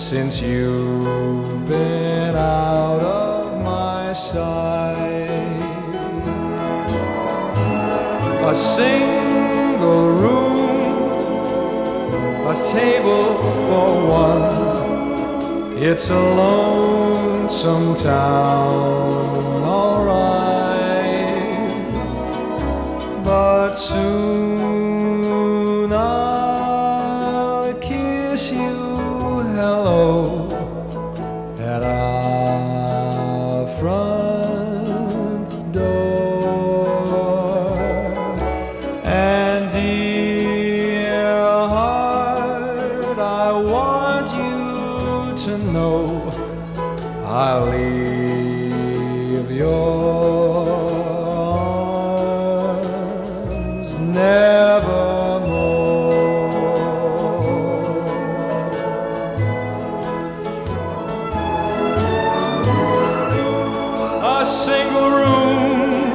since you've been out of my sight. A single room, a table for one. It's a lonesome town, all right, but soon I'll kiss you hello at our front door. And dear heart, I want you to know I'll leave your arms nevermore. A single room,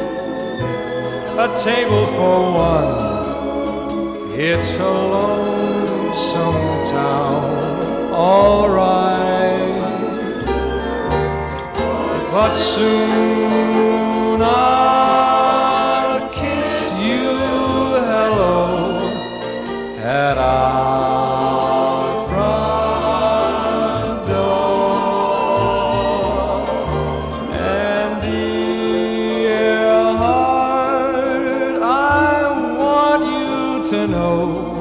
a table for one. It's a lonesome town, all right, but soon I'll kiss you hello at our front door. And dear heart, I want you to know